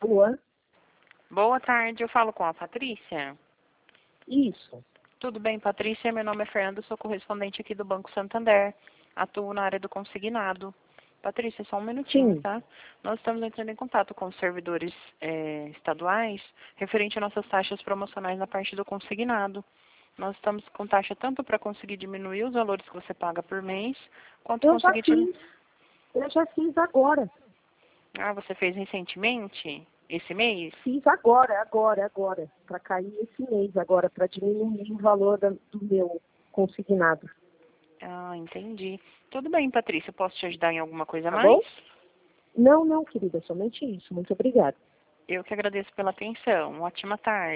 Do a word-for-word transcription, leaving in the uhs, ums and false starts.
Alô? Boa tarde, eu falo com a Patrícia. Isso. Tudo bem, Patrícia? Meu nome é Fernando, sou correspondente aqui do Banco Santander. Atuo na área do consignado. Patrícia, só um minutinho, Sim. tá? Nós estamos entrando em contato com os servidores eh, estaduais referente a nossas taxas promocionais na parte do consignado. Nós estamos com taxa tanto para conseguir diminuir os valores que você paga por mês, quanto Eu já conseguir... Te... fiz. Eu já fiz agora. Ah, você fez recentemente? Esse mês? Fiz agora, agora, agora. Para cair esse mês agora, para diminuir o valor da- do meu consignado. Ah, entendi. Tudo bem, Patrícia. Posso te ajudar em alguma coisa a Tá mais? bom? Não, não, querida, somente isso. Muito obrigada. Eu que agradeço pela atenção. Uma ótima tarde.